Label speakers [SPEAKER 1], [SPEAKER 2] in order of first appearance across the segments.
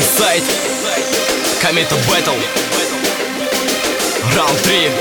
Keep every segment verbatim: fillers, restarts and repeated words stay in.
[SPEAKER 1] Inside, Комета Battle, раунд три.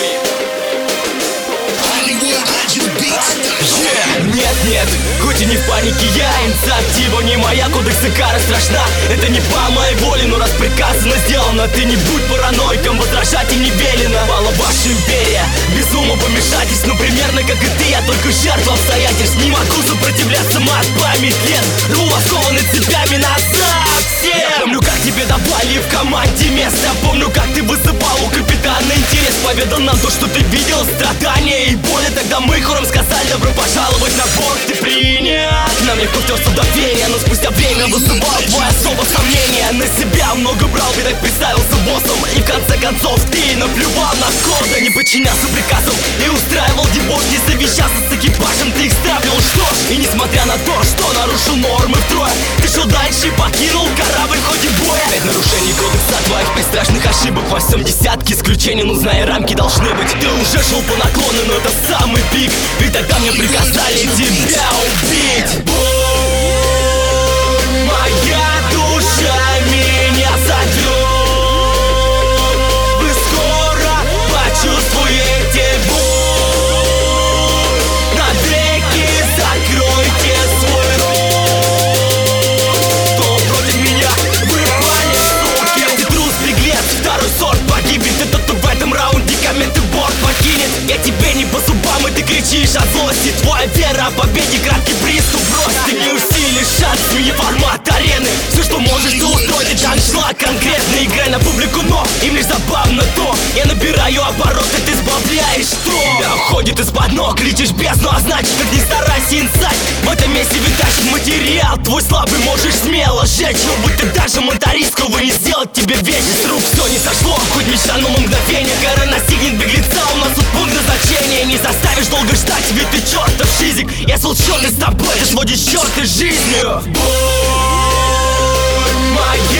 [SPEAKER 1] Yeah. Нет, нет, хоть и не в панике я, инициатива не моя, кодекс и кара страшна. Это не по моей воле, но раз приказано, сделано. Ты не будь параноиком, возражать им не велено. Пала ваша империя, без ума помешательств. Ну примерно как и ты, я только жертва обстоятельств. Не могу сопротивляться, мат память лет. Рву воскованы цепями назад всем. Я помню, как тебе давали в команде место. Я помню, как ты высыпал у капитана интерес. Поведал нам то, что ты видел, страдания и боли. Тогда мы хором сказали: добро пожаловать на борт, ты принят. К нам легко втерся доверие, но спустя время вызывал твое особо сомнение. На себя много брал, видать представился боссом. И в конце концов ты наплевал на коды, не подчинялся приказам и устраивал дебош. Не совещался с экипажем, ты их стравливал, что ж. И несмотря на то, что нарушил нормы втрое, ты шел дальше и покинул корабль в ходе боя. Пять нарушений кодекса твоих бесстрашных ошибок, во всем десятки исключений, но зная рамки должны быть. Ты уже шел по наклону, но это самый пик, ведь тогда мне приказали тебя убить. Боль, моя душа меня зовет. Вы скоро почувствуете боль. Навеки закройте свой рот. Кто против меня, вы пали, суки. Ты трус, беглец, второй сорт погибнет. Это кто в этом раунде кометы борт покинет. Я тебе не по зубам, и ты кричишь от злости. Твоя вера о победе, краткий приступ брось. Ты не усилишь шанс, смени формат арены. Все, что можешь, ты устроить, это аншлаг конкретно. Играй на публику, но им лишь забавно то. Я набираю обороты, ты сбавляешь строк. Тебя уходит из-под ног, летишь бездну, а значит, как не старайся инсайт. В этом месте вытащить материал твой слабый можешь смело сжечь. Но будь ты даже монтаристского не сделать тебе вечность. С рук все не сошло, хоть мечтануло мгновение. Гора настигнет беглеца, у нас тут пункт назначения. Не заставишь долго ждать, ведь ты чертов шизик. Я сволченый с тобой, ты сводишь счеты с жизнью. Боль моя.